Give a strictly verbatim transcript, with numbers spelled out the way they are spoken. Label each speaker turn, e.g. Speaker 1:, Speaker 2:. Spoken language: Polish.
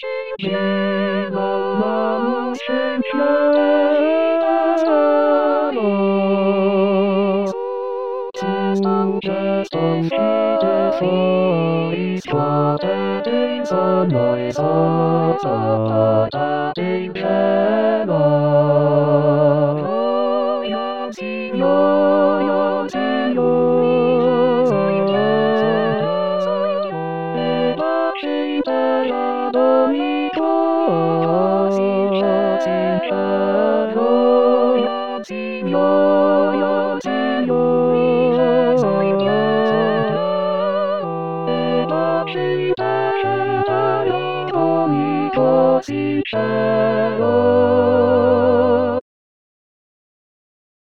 Speaker 1: Zimą nam się śniało. Cudze są świte twoi, słabe tej wolnej złota tej brzema. Yo, yo, yo, Sincero